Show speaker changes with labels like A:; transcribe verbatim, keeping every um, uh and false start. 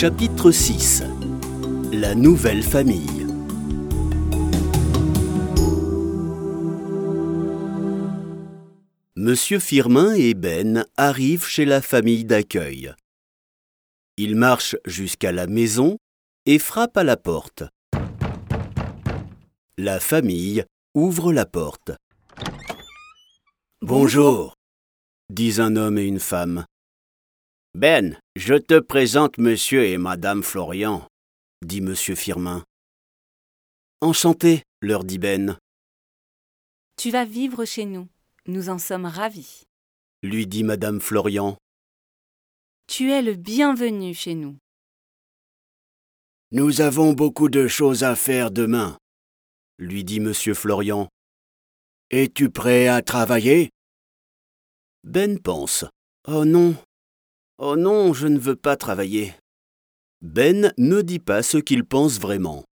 A: Chapitre six. La nouvelle famille. Monsieur Firmin et Ben arrivent chez la famille d'accueil. Ils marchent jusqu'à la maison et frappent à la porte. La famille ouvre la porte. « Bonjour !» disent un homme et une femme. « Ben, je te présente monsieur et madame Florian, » dit monsieur Firmin. « Enchanté, leur dit Ben.
B: « Tu vas vivre chez nous, nous en sommes ravis, »
A: lui dit madame Florian.
B: « Tu es le bienvenu chez nous. »«
A: Nous avons beaucoup de choses à faire demain, » lui dit monsieur Florian. « Es-tu prêt à travailler ?» Ben pense. « Oh non, oh non, je ne veux pas travailler. » Ben ne dit pas ce qu'il pense vraiment.